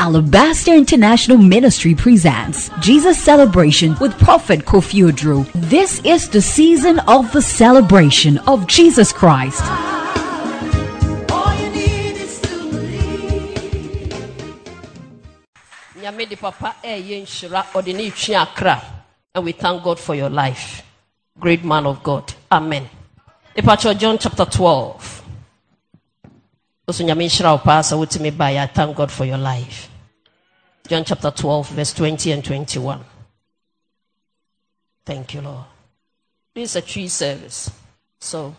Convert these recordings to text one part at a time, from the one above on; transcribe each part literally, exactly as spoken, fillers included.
Alabaster International Ministry presents Jesus Celebration with Prophet Kofi Odro. This is the season of the celebration of Jesus Christ. And we thank God for your life. Great man of God. Amen. Departure John chapter twelve. Also, I thank God for your life. John chapter twelve, verse twenty and twenty-one. Thank you, Lord. This is a tree service. So,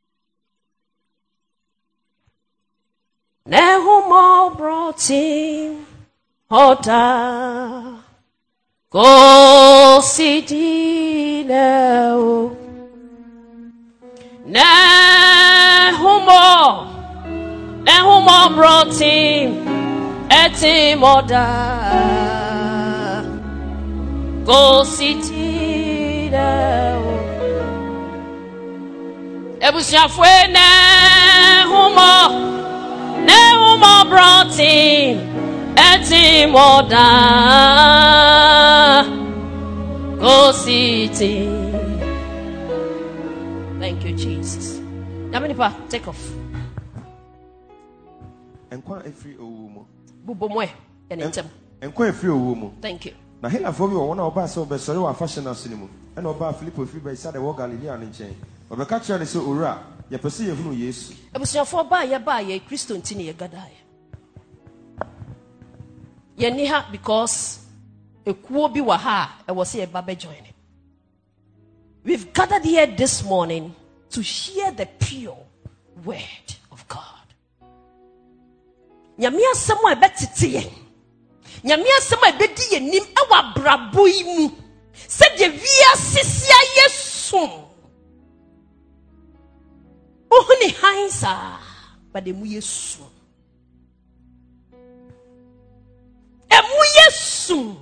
Nehumo brought him order. Go see now. Nehumo. Nehumo brought him. Eti moda go city now. Ebusiafwe Nehumo. Nehumo brought him. Eti moda go city. Thank you, Jesus. Yaminipa, take off. Bubomwe enentem. Enko efri owo mu. Thank you. Na hela fo bi wo na oba se obesori wa fashion asini mu. E na oba Philip ofri ba isa de wo Galilea ne nchen. Obeka kire ne se owura ye pese ye hunu Yesu. Ebusuafo ba ye ba ye Kristo ntini ye gada ye. Ye ni ha because ekuo bi wa ha e wo se ye ba be join. We've gathered here this morning to hear the pure word of God. Nyamia semo ebetete ye. Nyamia semo ebedi ye nim ewa brabo yi mu. Se de via sisia Yesu. Ohuni hansa ba de mu Yesu. Emu Yesu.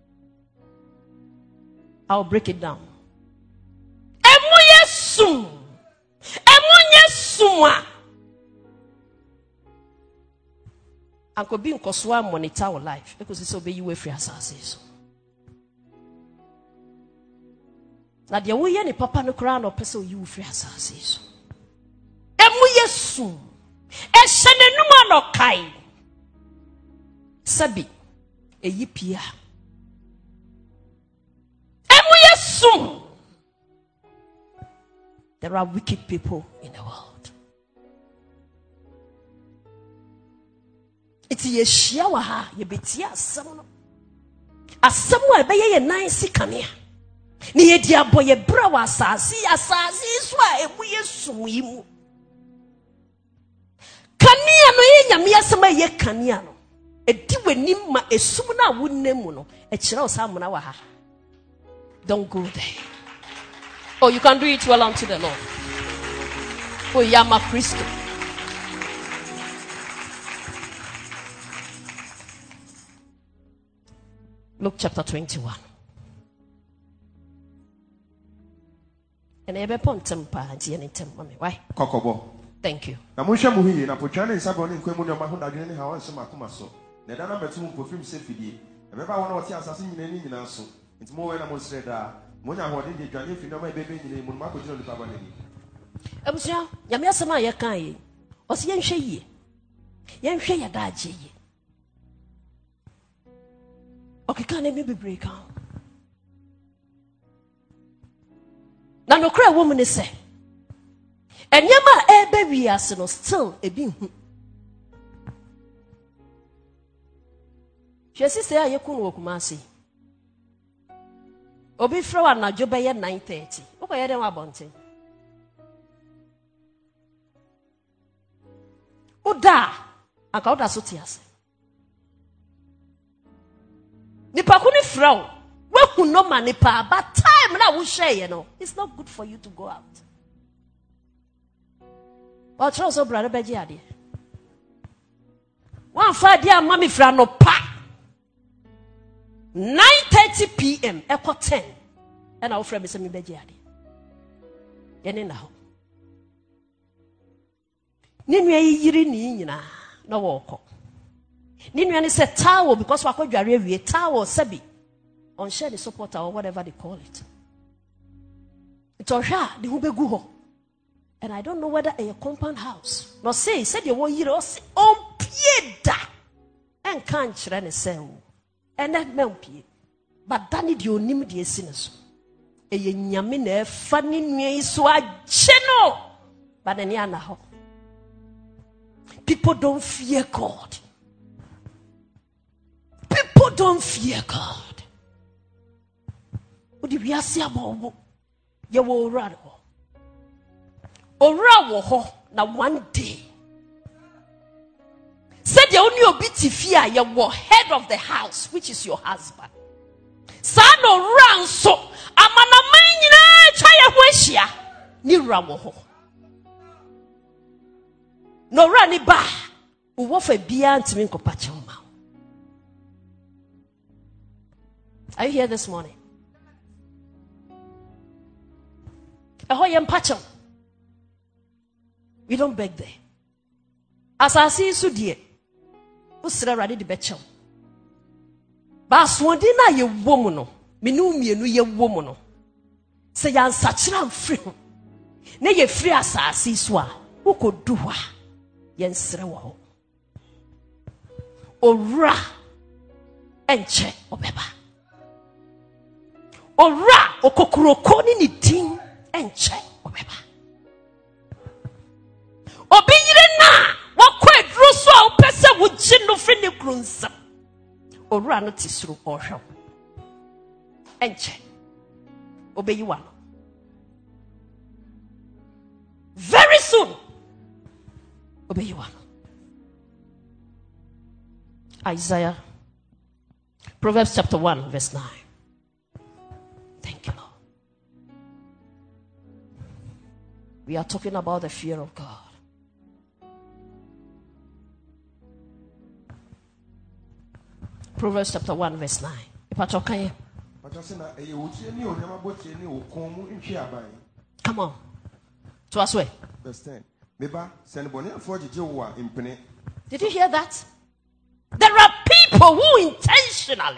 I'll break it down. Emu Yesu. Emu Yesu a. And could be in Koswa monitor our life because it's obey you free assassins. Now, the way any papa no crown or person you free assassins. Emu Yesu, Eshane Numa no Kai Sabi, a yipia. Emu Yesu. There are wicked people in the world. It's ye shiawa ha ye betia asam no asam a be ye nan sikania ni ye dia boye bra wa asasi asasi so a emu Yesu yi mu kania no ye nyame asam a ye kania no edi w'anim ma esum na wonnam no e kire o sam na wa ha. Don't go there. Oh, you can do it well unto the Lord. Oh, Yama Christo. Luke chapter twenty-one. And ebe pontem pa anti enitem mame. Why? Kokobo. Thank you. Na munhwa mu hiye na potwane nsabo ne nkwa mu ne ma ho dadwene ne ha wanse makoma so. Na da na betu mu pofim se fidie. Ebe ba wona wote asase nyina ni nyina so. Nti mo we na mo sreda. Mo nya ho de de dwane fi no ma bebe nyina mu ma ko jino lipa ba ne ni. Abusia, nyame asema ye kan yi. O se yenhwe yie. Yenhwe ya da agye yie. Okay, can let me be break out. Now no cry woman is say. And yama e baby as no still e bi hu. She say aye kun wo Kumasi. Obi fro na jobe ye nine thirty. Oko ye dem abonte. Oda aka oda so tiase. Nipa kuni frown. We who no man nipa, but time na we share, you know. It's not good for you to go out. But also brother beji ade. One Friday mommy fra no pa. nine thirty p.m. Echo ten. And our friend is me beji ade. Yene na ho. Ni nwa yiri ni nyina na wo kọ. Ninuani said towel because wako dware towel sebi. On share the supporter or whatever they call it. It's a the hubegu ho. And I don't know whether a compound house. No say, said you want you on pieda. And can't run a cell. And that melpie. But Danny, you name the sinners. A yamine funny me so I channel. But then yana ho. People don't fear God. People don't fear God. What do we see about you? Will run or run now one day. Said you only obiti fear your head of the house, which is your husband. Son or run so amana man try weshia ni rawo no rani ba wo fa bia ntimi nkopache ma. Are you here this morning? We don't beg there. As I see so dear, who's ready to bet you? Baswadina, ye woman, Minumi, no ye woman. Say, yan such a free. Nay, ye free as I see swa. Who could do what? Yen srewo. Ora enche obeba. Ora okokurokoni ni ting. Enche obeba obiyire na wakwa edruso a upese wuji no fini grunsa owura no tisuru ohwe enche obeyiwa no very soon obeyiwa no. Isaiah, Proverbs chapter one verse nine. Thank you, Lord. We are talking about the fear of God. Proverbs chapter one verse nine. Come on. To us way. Verse ten. Did you hear that? There are people who intentionally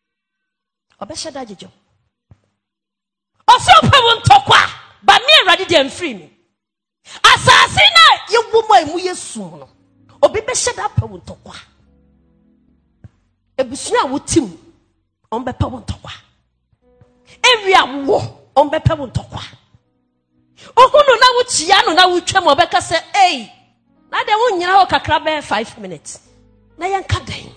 but me ready them free me. Asasina ye woman mu yesu no. Obi be sheda pa wontokwa. Ebusua wotim on be pa wontokwa. Area wo on be pa wontokwa. Ohunu na wuchia no na wutwam obeka say eh na de wonyina ho kakra be five minutes. Na yanka den.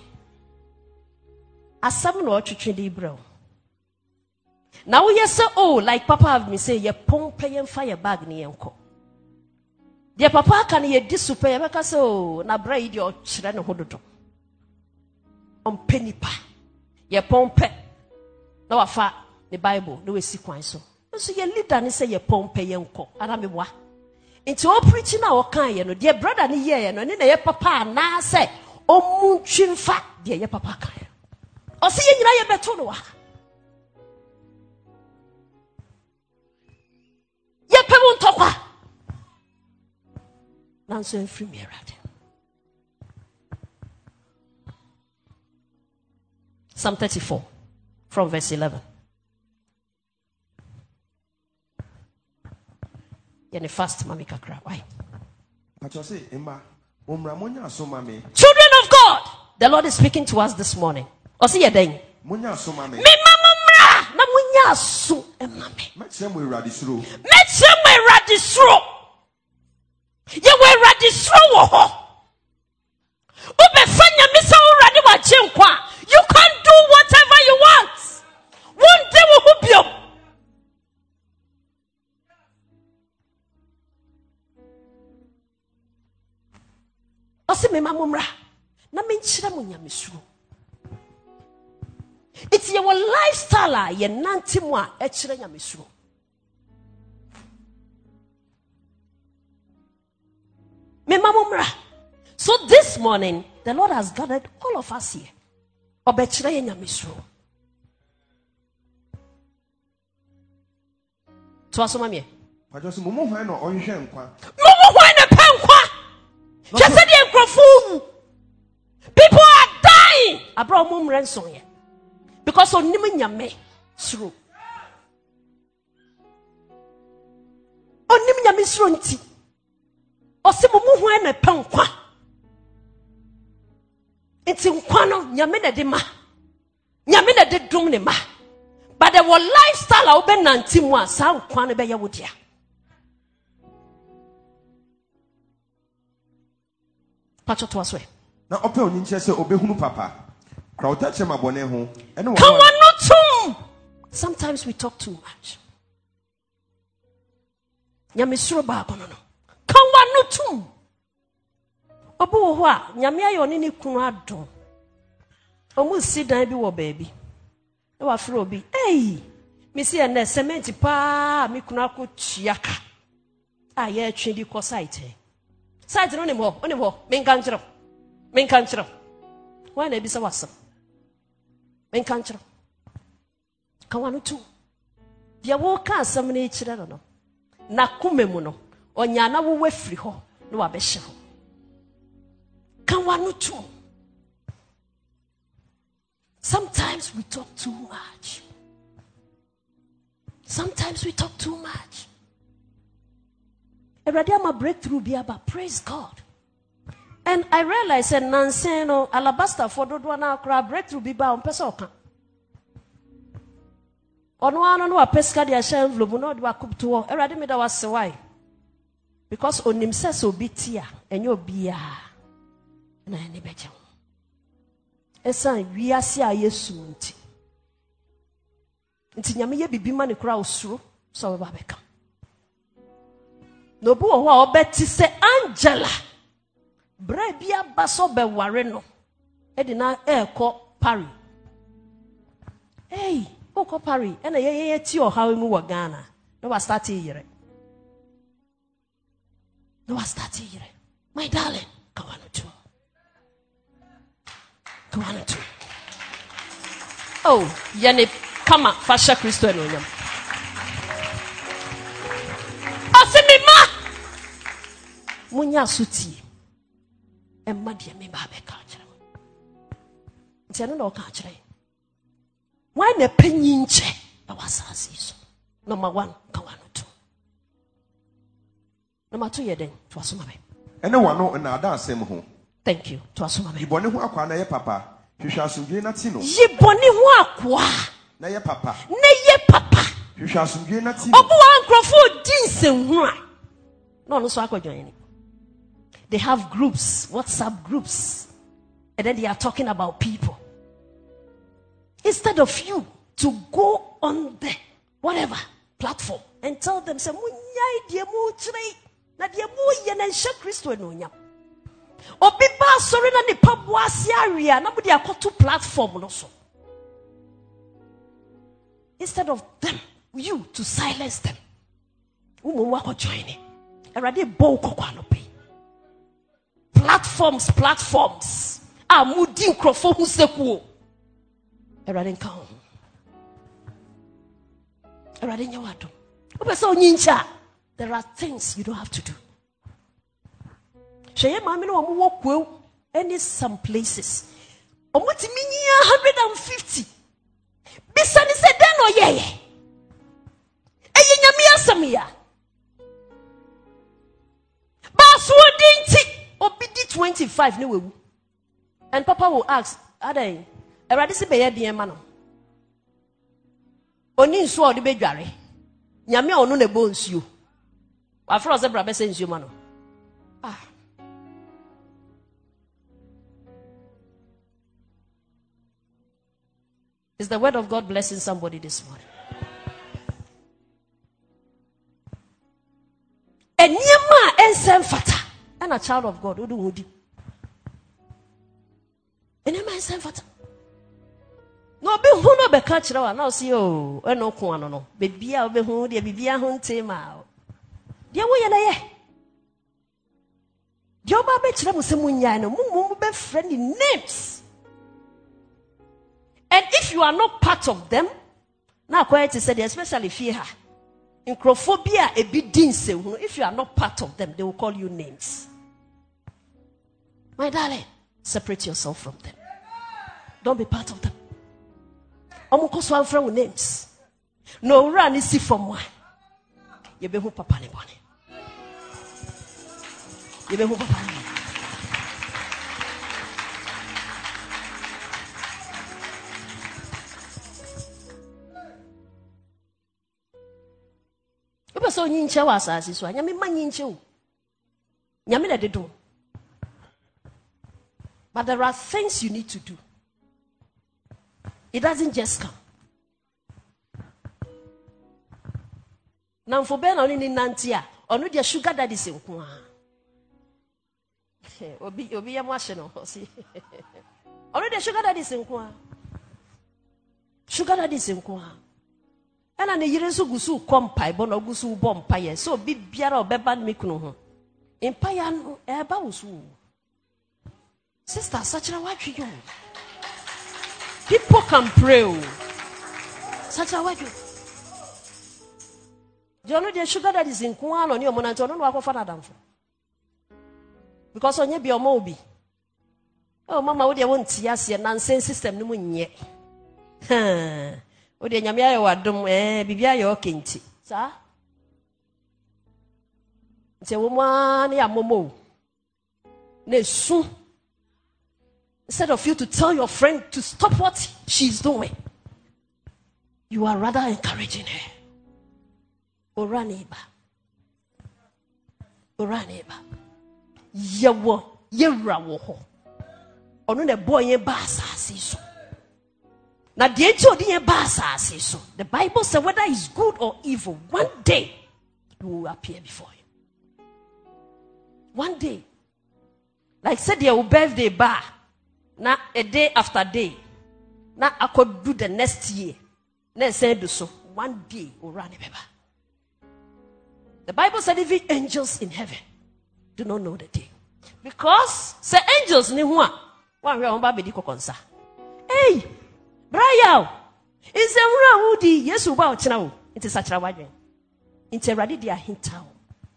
Asam no otwetwe de ibrao. Now you say, oh, like Papa have me say, ye pompe yen fire bag ni yenko. Dear Papa can ye disupe ye beka say, oh, na bra idi o chire no hododo. On penny pa. Ye pompe. Na wafa the Bible no we si kwan so. So ye leader ni say ye pompe yenko. Ana me wa. Into o preaching na o kan ye no. Dear brother ni ye no ni na ye papa na say, o mu twimfa dear ye papa kan. O say ye nyina ye beto no wa. Nanso free me right. Psalm thirty-four from verse eleven. Yene fast mami kakra. Why? Children of God, the Lord is speaking to us this morning. Osi yedeng. Me mamumra na munya so emame. Mechemwe radisro. Mechemwe radisro. Ye were radisro wo ho. Ube fanya misa uradi wa chenkwa. You can do whatever you want. One day we hope you. Osi me mamumra na menchira munya misro. It's your lifestyle ye nanti mo a echire nya misro. Me mamumra. So this morning the Lord has gathered all of us here. Obechire nya misro. To asoma me. Pajoso mumu hwan no ohwehwe nkwa. Mumu hwan na pa nkwa. Just say the microphone. People are Abra mum ransom ye. Because on nim nyame suro. On nim nyame suro nti. Ose mo mu ho na pa nkwa. Nti nkwa no nyame na de ma. Nyame na de dum ne ma. But there was lifestyle a obe nanti mu a sa nkwa no be ye wodia. Pacho to aswe. Na ope oninche se obehunu papa. Crowd touch ma bone ho. Eno Come on not too. Sometimes we talk too much. Nyame suro ba kono no. Come on not too. Obo ho a nyame ayo ne ne kunu adon. Omu si dan bi wo baby. E wa fro obi. Hey! Me see na cement pa me kunu akochiaka. Ah ye twe di ko site. Site no ne mo, one mo, men kan kire. Men kan kire. Why na bi sa wasam? Men kan kire. Kan wanu tu. Dia wo ka asam na kire no no. Na kumemu no, onya na wo wafiri ho, no wa be hye ho. Kan wanu tu. Sometimes we talk too much. Sometimes we talk too much. Already I'm a breakthrough be about praise God. And I realized that Nansen or alabaster for do na kra breakthrough be ba on person kan. Ono ano no apeska dia share envelope no de wakup to. Already me da was why. Because onim se so bitia enye obia na ene beje. Esan wiase a Yesu nti. Nti nyame ye bibima ne kra osuro so we ba beka. No bu ho a obeti se Angela. Bra bia baso be ware no. E di na e ko Paris. Hey, o ko Paris. E na ye ye ti o hawe mu wa Ghana. No wa start yere. No wa start yere. My darling, come on to. Come on to. Oh, yene kama fasha Kristo eno nyam. Asimima. Munya suti. Emma dia me ba be ka kire. Nti eno na o ka kire. Why na panyi nche na wasasi so. Number one, come on to. Number two, ye den to asoma be. Ene wano na ada asem ho. Thank you. To asoma be. Ibone ho akwa na ye papa. Hwehwa asumdwe na ti no. Yibone ho akwa. Na ye papa. Na ye papa. Hwehwa asumdwe na ti no. Obu wa nkrofo dinsen ho a. No no so akwadwan ni. They have groups, WhatsApp groups. And then they are talking about people. Instead of you to go on the whatever platform and tell them, say, Munyai dia mu chire. Na dia mu ye na nhyɛ Kristo no nyam. Obi ba sori na ne pabo ase area na budi akoto platform no so. Instead of them, you to silence them. Umo wa ko join it. Erade bo kokwa no pe. Platforms, platforms. Ah, mudi nkrofo hu sekuo. Erade nka ho. Erade nyawado. Obese onyincha. There are things you don't have to do. Sheye mami no omo wokwe any some places. Omo ti minya one hundred fifty. Bisa ni se den no yeye. Eyi nyame asem ya. Baso dinti obi di twenty-five ne wewu. And papa will ask, "Adai, erade se beye den ma no. Oni nso o de bedware. Nyame onu na bo nsuo. Afro ze bra be se nsuo ma no." Ah. Is the word of God blessing somebody this morning? Enyema ensem fata. And a child of God, odu hodi. Enyema ensem fata. No be hu no be ka kire wa na o si o, e no ko ano no. Be bia obe hu de bibia hu ntema o. De wo ye na ye. De oba be kire mo se munya no, mu mu be friend names. And if you are not part of them, now quiet to say, especially fear her. Incrophobia, a bit dinse. If you are not part of them, they will call you names. My darling, separate yourself from them. Don't be part of them. I'm going to friend with names. No run is see from one. You be who papa ni boni. You be who papa ni. Oba so nyinche wa asase so anya me ma nyinche o. Nya me na de do. But there are things you need to do. It doesn't just come. Now for Ben only in Nantia, or no their sugar daddy say, Obi Obi am washing on see. Already sugar daddy say, Sugar daddy say, and an yeresu gusu compai, bono gusu bomb pie, so be biara or beban mikuno. In payan ebausu. Sister, such a what you. People can pray. Such a what you. Do you know the sugar that is in Kuan on your money? Don't know what for Adam for. Because on your be a mobi. Oh, Mamma, would you want to see us your nonsense system? No one yet. Huh. Would you Yamia or Dum, eh, Bibia your kinty, sir? It's a woman, ya momo. Ne soon. Instead of you to tell your friend to stop what she's doing, you are rather encouraging her. Ora neighbor. Ora neighbor. Yewo, yewra wo ho. Onu ne boy ye ba asase so. Na de eji odi ye ba asase so. The Bible says whether it's good or evil, one day it will appear before you. One day. Like said your birthday bar. Na a day after day. Na I could do the next year. Na say do so. One day ora ne beba. The Bible said even angels in heaven do not know the day. Because say angels ni one. One we on ba be di kokonsa. Hey, Brian. Is there one who di yes uba o china o. It is achira wadwen. Inte ready dia hinta o.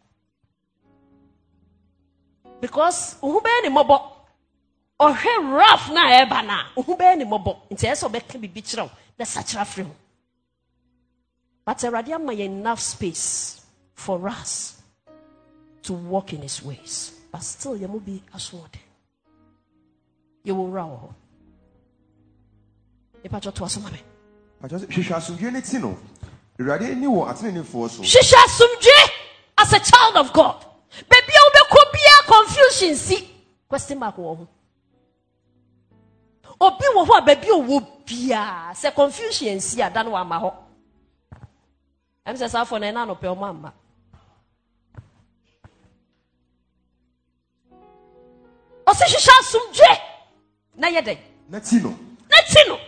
Because who be ni mobo. Or he rough na eba na. Who be ni mobo. Inte eso be can be bichira o. The achira free. But already am enough space for us to walk in his ways. But still, you will be assured. You will row. Shisha Sumje as a child of God. Baby, could be a confusion. See, question mark. Obi wo baby wo bia se confusion see adan wa ma ho. Em se sa for na na no pe o mama. Ose shisha sumje na yede natino natino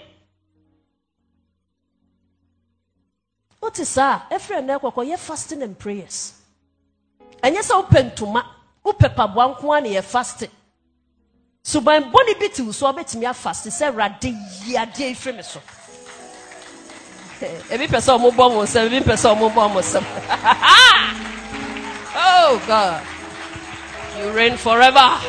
what is that efre na ekoko ye fasting and prayers enye se open toma upepa bwanko an ye fasting so ban boni biti so obetimi a fast se rade ya de efre me so ebi pese o mo bo mo se ebi pese o mo bo mo se oh God, you reign forever.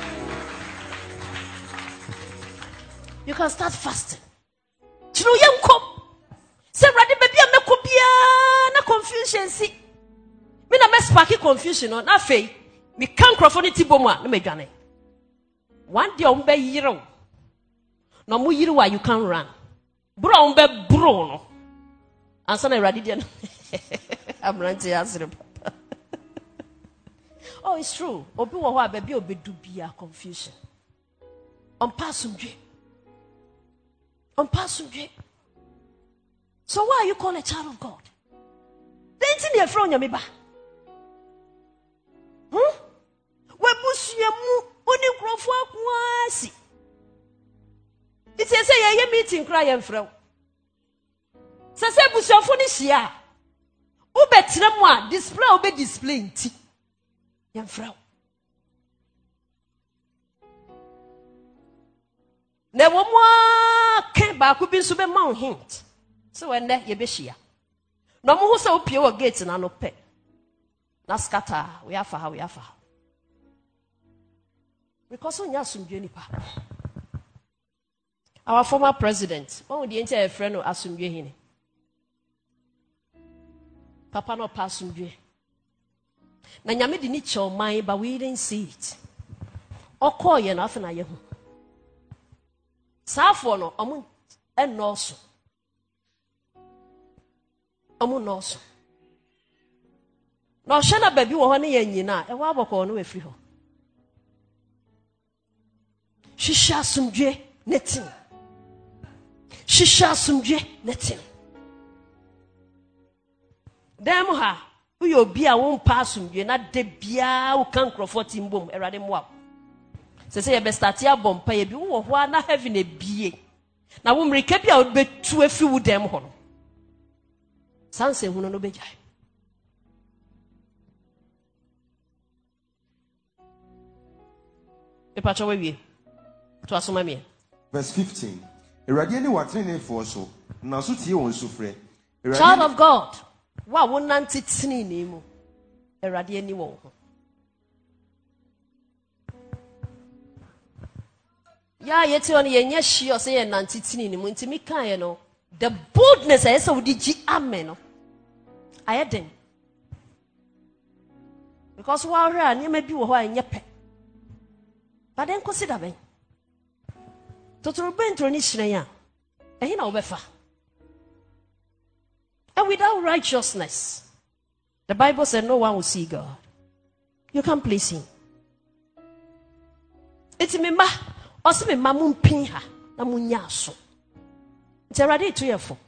You can start fasting. You know, young come. Say, ready, baby, I'm not copia, na confusion. See, me na mess parky confusion on. Na fe, me can't crofoni tiboma. No me gane. One day umbe yiro. No mu yiro wa you can run. Bro umbe bro no. Answer na ready then. I'm running to answer. Oh, it's true. Obi wo ho baby obi do bia confusion. On pasumje. On pasumje. So why are you called a child of God? Then in your front your meba. Hmm? We busiemu oni krofo akwasi. It say say ye meeting cry em frau. Say say busiafo ni hia. Wo betre mu a display wo be display nti. Yem frau. Ne wo mo ken ba ku bi so be ma hint. So when there ye be hia. No mo ho se opie wo gate na no pe. Na scatter we afa ha we afa. Because on ya sumdwe nipa. Our former president, one of the entire friend of Asumdwe. Papa no Pasumdwe. Na nyame di ni cho mind, but we didn't see it. Oko ye na afena ye ho. Safo no omo enoso. Omo noso. Na ohye na baby wo ho ne ye nyina, e wo aboko no afiri ho. Shisha Asumdwe netin. Shisha Asumdwe netin. Dem ha uyo bia won pass Asumdwe na de bia wo kan crofo timbom erade moa. Se se ye be start ya bompa ye bi wo ho na heaven e bie. Na wo mrika bia wo betu afi wo dem ho no. Sanse hu no no bejai. E pa cho we wie. To asoma me. Verse fifteen. Erade ni watrene fo so na so tie won sufre. Child of God. Wa won nanti tini ni mu. Erade ni wo ho. Ya yeti on ye nya hie o se ye nanti tini ni mu ntimi kan ye no. The boldness I say we di amen no. Ayeden. Because wa hwe a niam bi wo ho anye pe. But then consider ben. Totoro bentro ni hyena ya. Ehi na obefa. And without righteousness, the Bible said no one will see God. You can't please him. It's me ma. Osi me ma mumpin ha na munya so. It's already to your phone.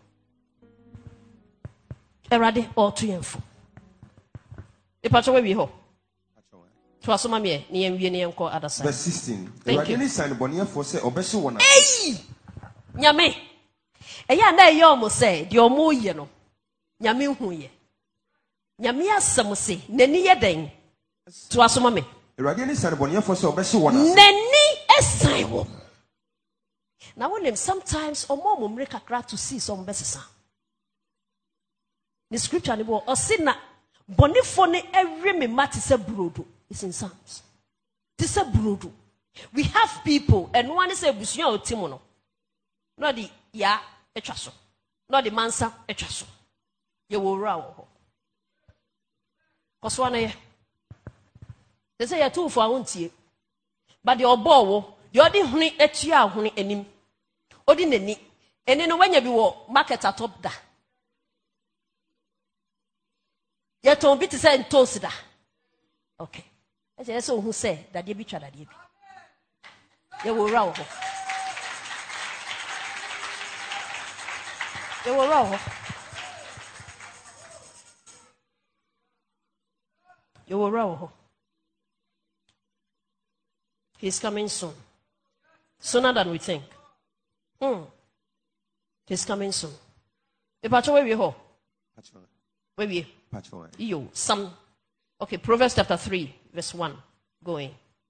Already all to your phone. The patch away we ho. To asoma me ni enwie ni enko other side. Verse sixteen. Erade ni sign bonia for say obeso wona. Hey! Nyame. Eya na eya omo say de omo ye no. Nyame hu ye. Nyame asem se nani ye den. To asoma me. Erade ni sign bonia for say obeso wona. Nani esan wo. Now when them sometimes omo mo mre kakra to see some besesa. The scripture ni bo osina bonifo ne every me mati se brodo. It's in Psalms. This is brutal. We have people, and one is a busunya o timono. Not the ya etraso. Not the mansa etraso. You will row. Cause one they say you're two for one tea. But your bow, you're the honey etia honey enim. Ordinary. And then when you be market at top da. You're to be to say toast da. Okay. That's who say that you be tried. You will row. You will row. You will row. He's coming soon. Sooner than we think. Hmm. He's coming soon. The patch where we ho. Where we? You some. Okay, Proverbs chapter three, verse one. Going.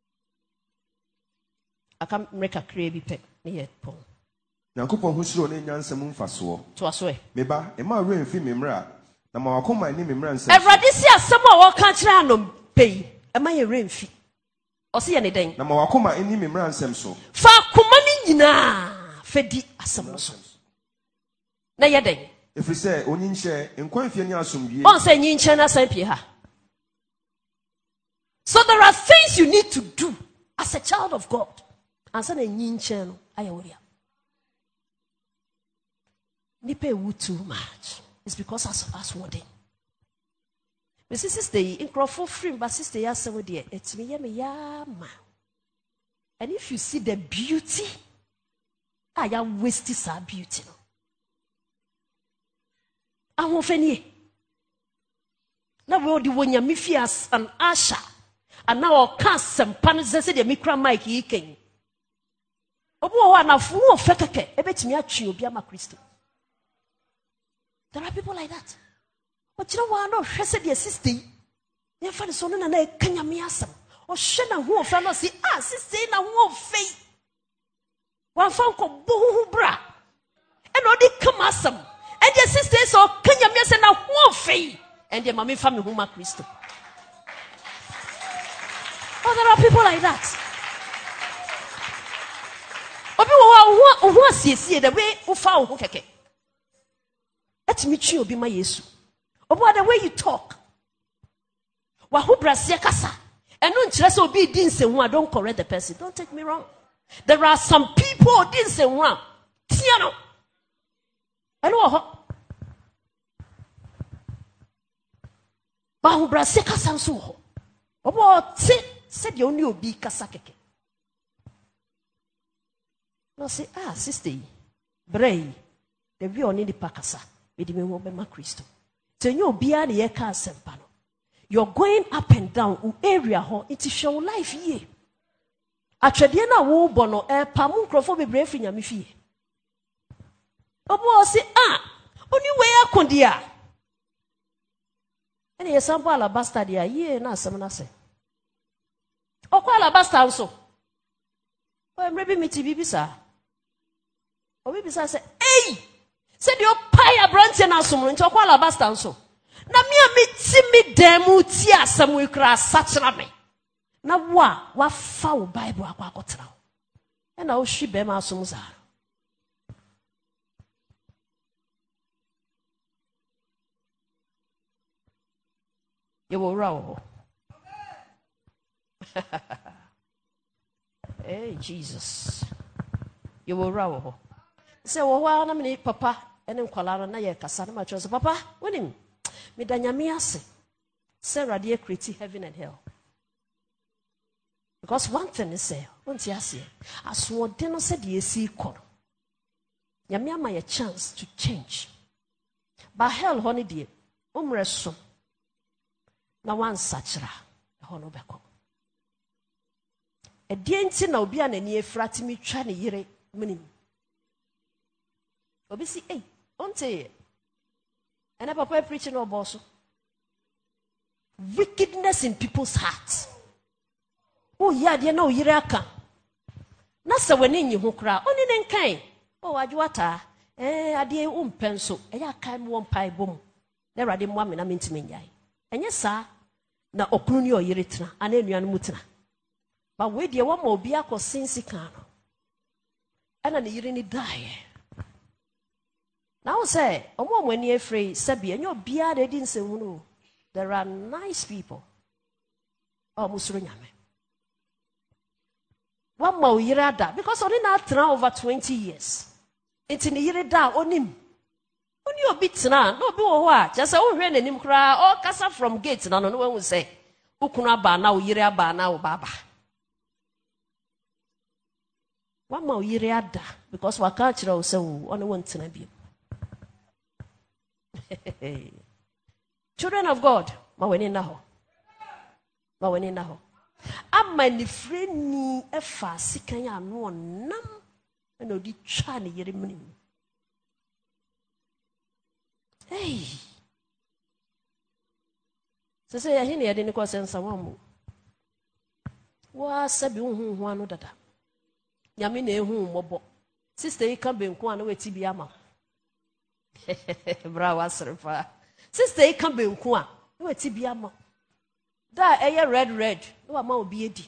I can't make a creepy pet near Paul. Nyankopon husuro ne nyansem mfaso. To aso. Meba, e ma re mfi memra. Na ma wakoma ni memra nsem. Everade si asem a wo ka kire anom pei. E ma ye re mfi. O se ye ne den. Na ma wakoma ni memra nsem so. Fa koma ni nyina fedi asem no so. Na ye den. Efri se onyinche enkwanfie ni asomdwie. On se nyinche na san pie ha. So there are things you need to do as a child of God. And say nyinche no ayeworia. Nipe wu too much. It's because as as wording. My sister stay in Crawford free, but sister ya say with there. It's me ya me ya ma. And if you see the beauty, I am wasting sa beauty. I won't fany. Now we all the one ya me as an usher. And now I'll cast some panels and the micro mic he came. Obo na fu o fekeke ebetimi atwe obi ama Kristo. There are people like that. But you know what? No, she said your sister. You find so no na kanya me asam. O she na hu ofa no si ah sister na hu ofei. Wa fa ko bohu bra. And no dey come asam. And your sister so kanya me asam na hu ofei. And the mama fa me hu ma Kristo. Oh, there are people like that. Obi wo who who see the way who found who keke. Let me chew be my Yesu. About the way you talk. Wa who brasia kasa. And don't just be didn't say one, don't correct the person. Don't take me wrong. There are some people who didn't say one. Tiano. I know. But who brasia kasa so. About said you only be kasa keke. No say, ah, sister, bray, the view on the pakasa, with me over my Christo. So you be an ye car sempano. You're going up and down in area home, it is show life ye. A tradiana wo bono, a pamun crofo brave in yamifi. Obo say, ah, only way I could dear. And here's some alabaster dear, ye, na some say. O call alabaster also. Well, maybe me to be sir. Or maybe say, hey, said your pie branch and assume into a alabaster so. Na me a me timmy demu tia some we crass such a me. Na wa, wa foul Bible aqua cotra. And I'll she be my sumza. You will row. Hey, Jesus. You will row. Say, well, why am I papa? And then call out na kasa na macho. Papa, when him me danyami ase. Say radia create heaven and hell. Because one thing is say, won't you see? As what deno said ye see call. Nyami ama a chance to change. But hell honey dear, umreso. Na one sachra, hono beko. E dienti na obi anani efrati mi twa ne yire minim. Obi si eh onte and a papa preaching no boss. Wickedness in people's hearts. Oh yeah, they know yire aka. Na se wani nyi ho kra, oni ne nkan. Oh adwata eh ade umpenso. E ya kan mo mpai bom. Na rade mo amena mentime nyai. Enye sa na okunu ni oyire tena, ana enuanu mutena. But we dear one more be a cosinsikano. And an yiri ni die. Now say, a woman when you're free, Sabi, and your beard, they didn't say, no. There are nice people. Oh, Musrunyame. One more year that, because only not now over twenty years. It's in the year down on him. On your bits now, no, do what? Just oh, when him cry, oh, Casa from gates, no, no one will say, Ukunaba now, Yiraba now, Baba. One more year ada because we can't tell us only one to be. Children of God, ma weni naho, ma weni naho. I'm my friend ni a fast kanya no nam and no di chani yeri muni. Hey, so say I hear any question someone. Wa sabi unhu wano dada. Nyame na ehu mobo sister yi ka benku an we ti bia ma bra wasrefa sister yi ka benku an we ti bia ma da eye red red no ma obi edi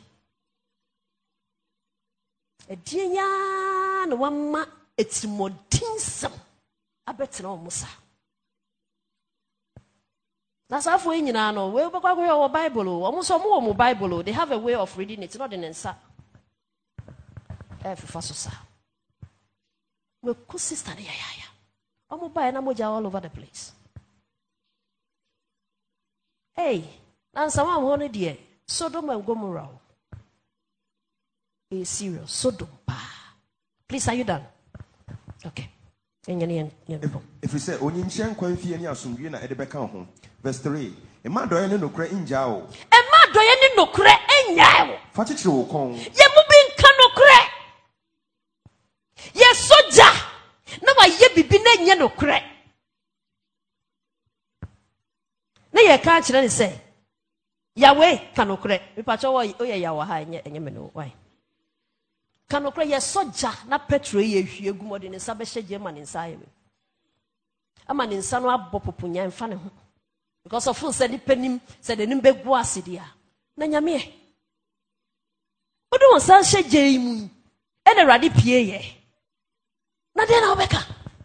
edinya na wama etimodinsam abetra omusa na safo nyina no we be kwakwa your Bible o omuso mo mo Bible they have a way of reading it not in nsa. Every fasosa. We could sister ya ya. Omo buy na moja all over the place. Hey, and someone honey dear. Sodom and Gomorrah. Is serious. Sodom. Please, are you done? Okay. If we say Oninshan Quenfi and Yasumbi na Edebeka home. Verse three. A man doyen no cre in jao. A man doyen no cre in jao. Fatichu kong. Ye mubin kano cre. Yes, soja. No, I ye be been no crack. No, you can't say Yahweh cano crack. We patch away, oh, yeah, Yawa, and you know why. Cano crack, yes, soja, not petrol, you go more than a Sabbath German inside me. A man in Sanwa Bopupunya and Fanny. Because of who said the penny said the Nimbe Guasidia. Nanyame. What do one say, Jamie? And a radi P A. then I'll make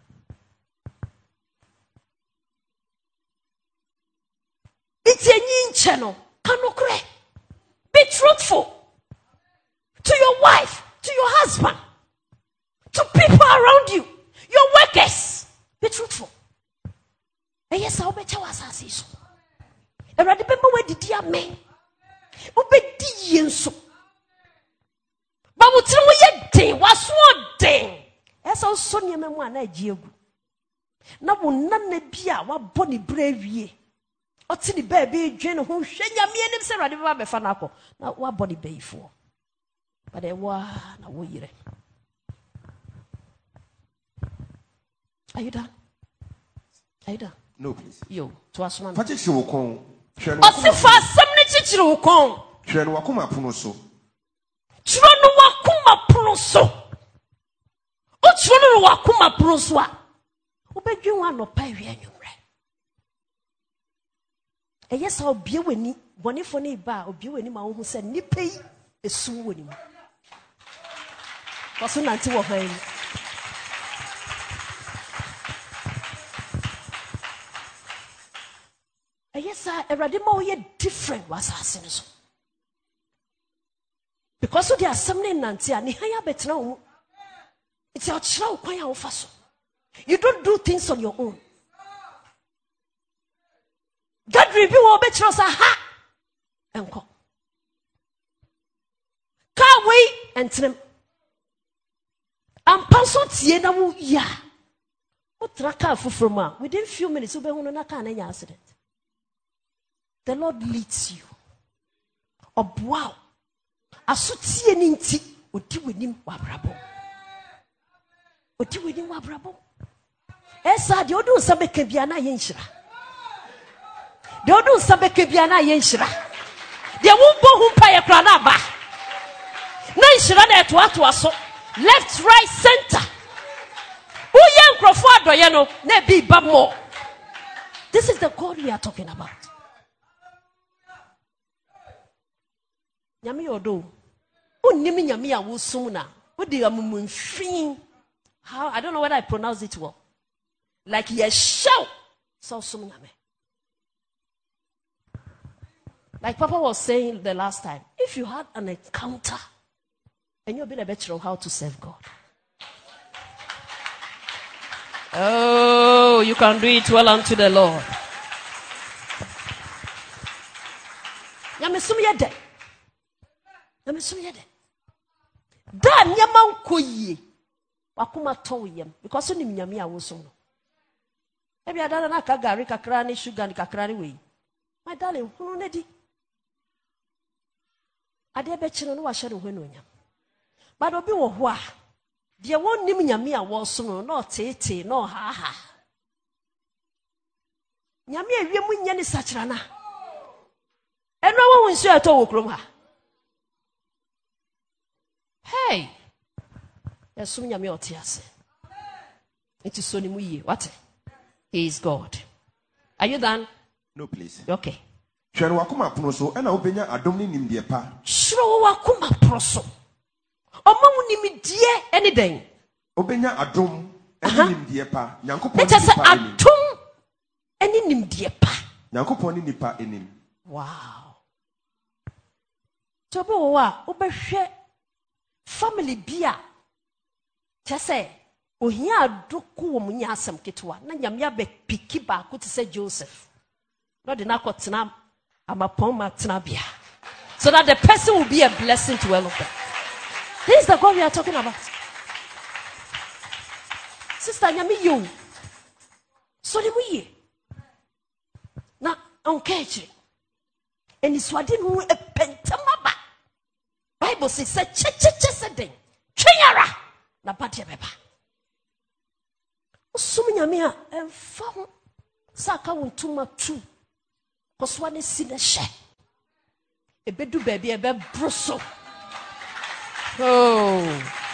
it's a new channel. Be truthful to your wife, to your husband, to people around you, your workers. Be truthful. And yes, I'll bet you was as I remember where did you mean? Obedience. But what you did was one thing. As our son, you may want a jew. Now, none be our bonny brave ye. Or see the baby, Jane, who shed your mean himself at the Rabbi Fanaco. Now, what body bay for? But there were no way. Are you done? Are you done? No, please. You, to us, man. What is your con? Osifa samne chichiri ukon. Chwe no wakuma puno so. Chwe no wakuma puno so. O chwe no wakuma puno so a. Obedwe wa no pa wi anwumre. Eye sa obie wani, bonefo ne ba obie wani ma wo hu se nipa yi esum wani mu. Koso nanti wo han. Yes, sir. Everybody more different was asking. Because of the assembly nanti ani haya betra. It's your child kwanya ofaso. You don't do things on your own. God review o betra sa ha. Enko. Ka we entrem. Am paso tie na wo ya. O traka fufuruma. Within few minutes ube hunu na ka na nya accident. The Lord leads you. Oh wow. Asutie ni nti odi wenim wabrabo. Odi wenim wabrabo. Esa de odu nsa beka bia na ye nhira. De odu nsa beka bia na ye nhira. De wumbo humpa ye kra na ba. Na nhira na eto ato aso. Left, right, center. Uye nkrofo adoye no na bi ba more. This is the God we are talking about. Nyame yodo unnim nyame a wo sum na wo de amumunfin. How I don't know whether I pronounce it well. Like ye shout so sum nyame. Like Papa was saying the last time, if you had an encounter and you've been a better of how to serve God. Oh, you can do it well unto the Lord. Nyame sum ye de. Nyame sum ye de. Da nyama nkoyie. Wakuma to yem because oni nyame a wo sum no. Ebi adana na ka gari kakra ni sugar ni kakra ni we. My darling, hunu ne di. Ade be kire no wa hye no hwe no nyam. But obi wo ho a de won nim nyame a wo sum no na otete na ha ha. Nyame awie mu nya ni sachira na. Eno wo nsu eto wo krom ha. Hey. Yasum nyame otiase. It is so ni mu ye. What? He is God. Are you done? No, please. Okay. Shwere wakoma pono so na obenya adom ni nimde pa. Shwere wakoma pono so. Oma mu nimde eni den. Obenya adom eni nimde pa. Nyankopon ni pa. pa. Adom eni nimde pa. Nyankopon ni pa enim. Wow. Tobo wa obehwe family bia. Chese ohia adoku wo munya asem ketwa na nyame abe piki ba ko te se Joseph. Not the nakotena amapon matena bia. So that the person will be a blessing to all of them. This is the God we are talking about. Sister nyame yo. So le muye. Na onkeje. Eni swade no e pentama ba. Bible says che che che se den. Tweyara na badia beba. Osum nyame a emfa ho saka wontuma tu. Koswane sine she. Ebedu baby ebe bruso. Oh.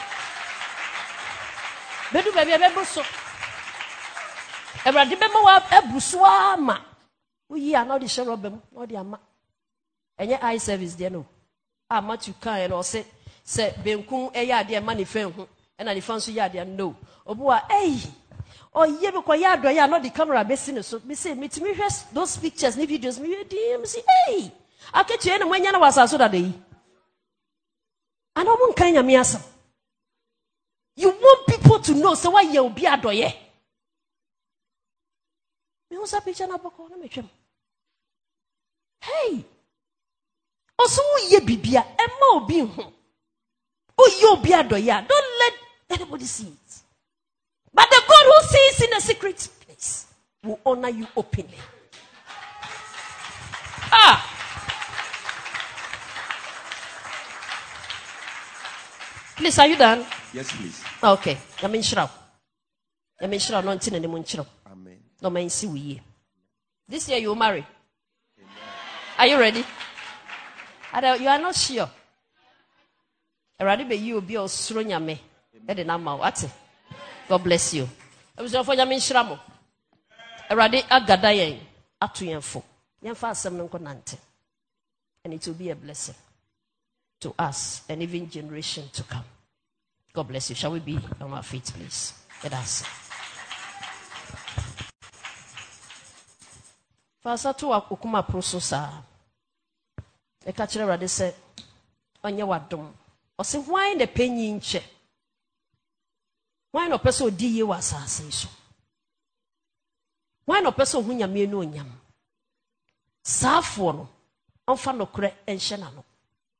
Bedu baby ebe bruso. Ebrade be ma wa ebruso ama. Uyi ana odi she robem, odi ama. Enye eye service de no. Ama tu kan e no se se benkun eya de ma ne fan hu. And I found so yeah, they know. Obua, hey, oh, yeah, because yeah, do ya not the camera basing so me say, me to me those pictures, me videos, me D M say, hey, I catch you and when you was so that day. I don't want kind of me as you want people to know, so why you'll be a doye. Me was a picture na bako na me twem. Hey, also ye bibia, Emma obi ho. Oh, you'll be a doya. Don't let anybody see it. But the God who sees in a secret place will honor you openly. Ah. Please, are you done? Yes, please. Okay. Yamin Shrao. Yamin Shrao, no tin anymore. Amen. No man see we. This year you will marry. Amen. Are you ready? You are not sure. Already be you be osronya me. Ede na ma what? God bless you. I was for Yamin Shramo. Already agada yen atu yen fo. Yen fa asem no nante. And it will be a blessing to us and even generation to come. God bless you. Shall we be on our feet, please? Let us. Fasa to akukuma prososa. E ka kire rade se onye wadom. O se why the penyi nche? Why no person di ye wasase so? Why no person hu nyame no nyam? Safo no onfa no kure enhye na no.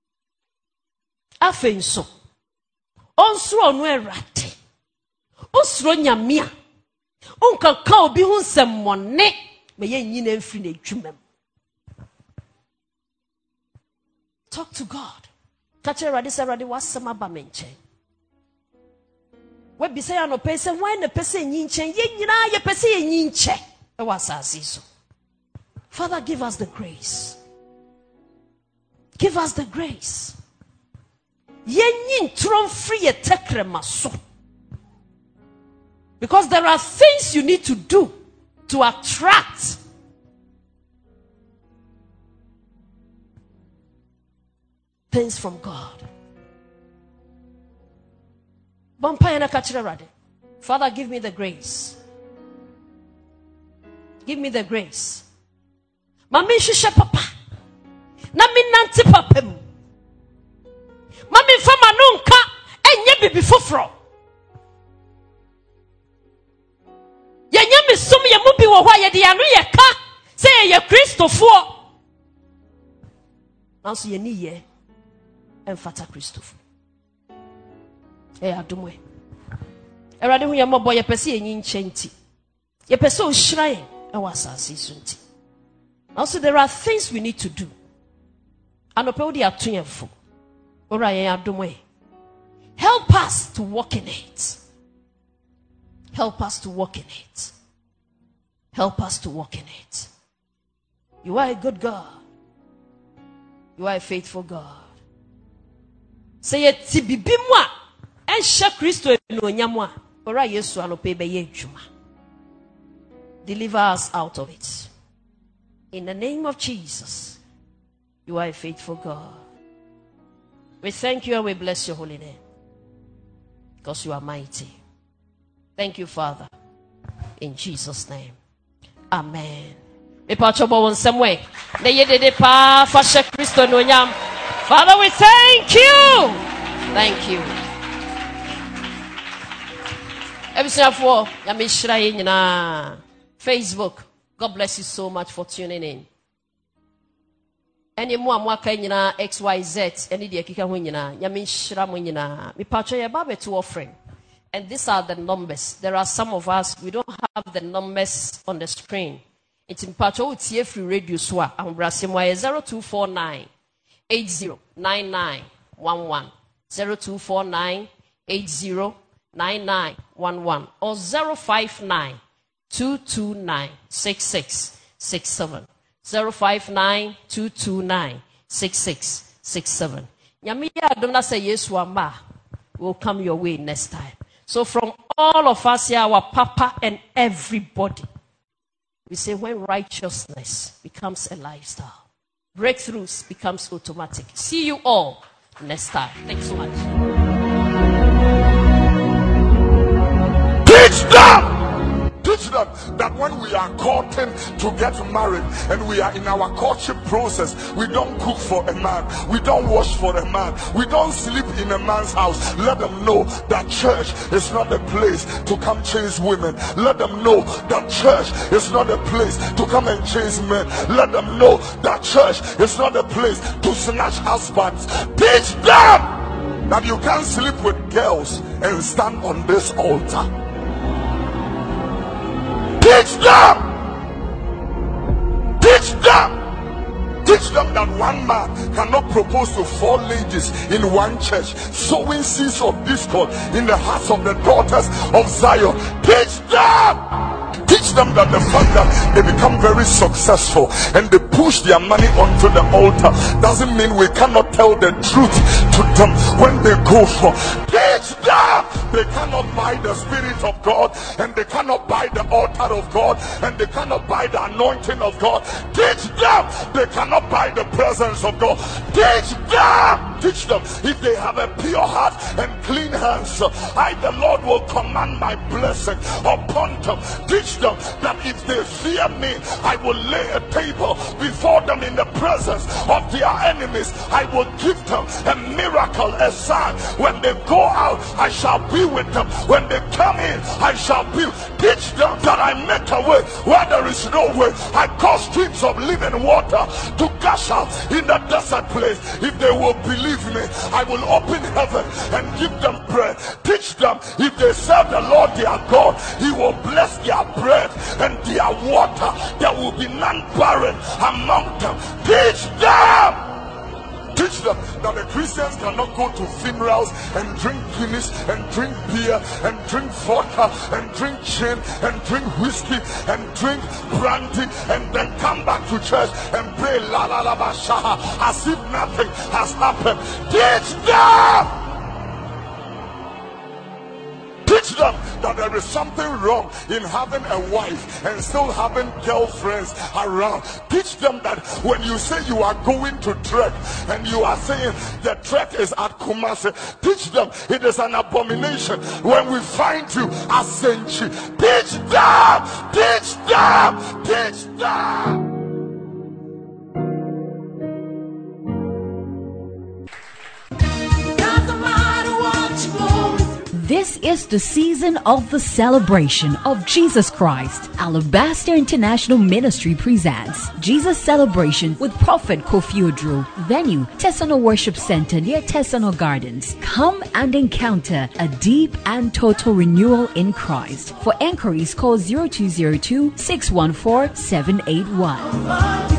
Afenso onsuro no erate osuro nyamia onkaka obi hu nsemmone meye nyina mfiri na adwumam. Talk to God. Catch a radi say radi wasem aba me nchen. We bi say ya no pese wan na pese nyi nchen ye nyina ye pese ye nyi nche e wasase so. Father, give us the grace. Give us the grace. Because there are things you need to do to attract things from God. Father, give me the grace. Give me the grace. Mami shisha papa. Na mi nanti papem. Mami fama nunka enye bibi fofro. Ye nyame sum ye mubi wo hwa ye de anu ye ka say ye Christofo. Nanso ye ni ye emfata Christofo. Eh adomwe. Erade hu ye mobo ye pese ye nyinche nti. Ye pese o hran e wasase so nti. Also there are things we need to do. Anope wo de atonfo. Help us to walk in it. Help us to walk in it. Help us to walk in it. You are a good God. You are a faithful God. Say it tibibimwa and share Christo no nyamwa. Ora Yesu anope be ye juma. Deliver us out of it. In the name of Jesus. You are a faithful God. We thank you and we bless your holy name. Because you are mighty. Thank you, Father. In Jesus' name. Amen. Father, we thank you. Thank you. Facebook. God bless you so much for tuning in. Any more mwaka nyina X Y Z any de kika ho nyina nyame nhira mo nyina me pacho ye ba beto offering. And these are the numbers. There are some of us we don't have the numbers on the screen. It's in pacho utie free radio so a ambrase mo zero two four nine eight zero nine nine one one zero two four nine eight zero nine nine one one or zero five nine two two nine six six six seven. zero five nine two two nine six six six seven. Nyame ya adom say Yesu amba will come your way next time. So from all of us here, our papa and everybody, we say when righteousness becomes a lifestyle, breakthroughs becomes automatic. See you all next time. Thanks so much. Teach them. Teach them that when we are courting to get married and we are in our courtship process, we don't cook for a man, we don't wash for a man, we don't sleep in a man's house. Let them know that church is not a place to come chase women. Let them know that church is not a place to come and chase men. Let them know that church is not a place to snatch husbands. Teach them that you can't sleep with girls and stand on this altar. Teach them. Teach them. Teach them that one man cannot propose to four ladies in one church, sowing seeds of discord in the hearts of the daughters of Zion. Teach them. Teach them that the fact that they become very successful and they push their money onto the altar doesn't mean we cannot tell the truth to them when they go for. Teach them. They cannot buy the Spirit of God, and they cannot buy the altar of God, and they cannot buy the anointing of God. Teach them. They cannot buy the presence of God. Teach them. Teach them. If they have a pure heart and clean hands, I, the Lord, will command my blessing upon them. Teach them that if they fear me, I will lay a table before them in the presence of their enemies. I will give them a miracle, a sign. When they go out, I shall be with them. When they come in, I shall be. Teach them that I make a way where there is no way. I cause streams of living water to gush out in the desert place. If they will believe me, I will open heaven and give them bread. Teach them, if they serve the Lord their God, he will bless their bread and their water. There will be none barren among them. Teach them. Teach them that the Christians cannot go to funerals and drink Guinness and drink beer and drink vodka and drink gin and drink whiskey and drink brandy and then come back to church and pray la la la ba shaha as if nothing has happened. Teach them. Teach them that there is something wrong in having a wife and still having girlfriends around. Teach them that when you say you are going to trek and you are saying the trek is at Kumasi, teach them it is an abomination when we find you at Senchi. Teach them, teach them, teach them. This is the season of the celebration of Jesus Christ. Alabaster International Ministry presents Jesus Celebration with Prophet Kofi Odro. Venue, Tesano Worship Center near Tesano Gardens. Come and encounter a deep and total renewal in Christ. For enquiries, call zero two zero two, six one four, seven eight one.